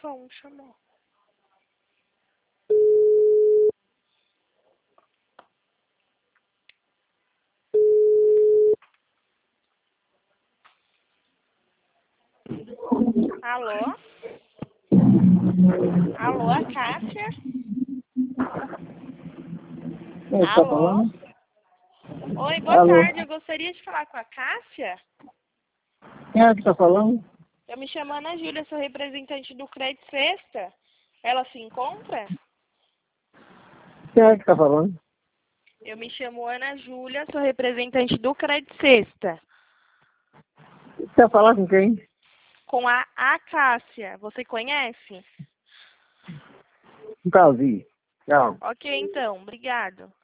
som, chamou. Alô? Alô, a Cássia? Quem é que tá falando? Oi, boa Alô? tarde. Eu gostaria de falar com a Cássia. Quem é que tá falando? Eu me chamo Ana Júlia, sou representante do Crédito Sexta. Ela se encontra? Quem é que tá falando? Eu me chamo Ana Júlia, sou representante do Crédito Sexta. Quer falar com quem? Com a Cássia. Você conhece? Nunca vi. Tchau. Ok, então. Obrigado.